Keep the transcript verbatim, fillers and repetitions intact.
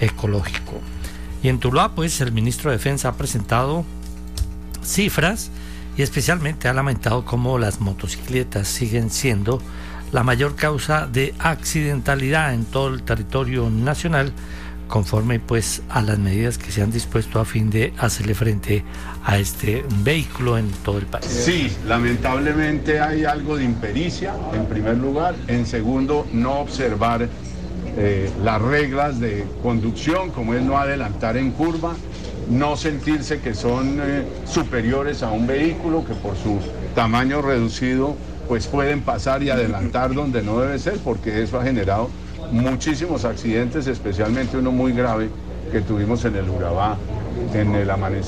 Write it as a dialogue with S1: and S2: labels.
S1: ecológico. Y en Tuluá, pues, el ministro de Defensa ha presentado cifras y especialmente ha lamentado cómo las motocicletas siguen siendo la mayor causa de accidentalidad en todo el territorio nacional, conforme pues a las medidas que se han dispuesto a fin de hacerle frente a este vehículo en todo el país.
S2: Sí, lamentablemente hay algo de impericia, en primer lugar. En segundo, no observar eh, las reglas de conducción, como es no adelantar en curva, no sentirse que son eh, superiores a un vehículo, que por su tamaño reducido pues pueden pasar y adelantar donde no debe ser, porque eso ha generado muchísimos accidentes, especialmente uno muy grave que tuvimos en el Urabá, en el amanecer.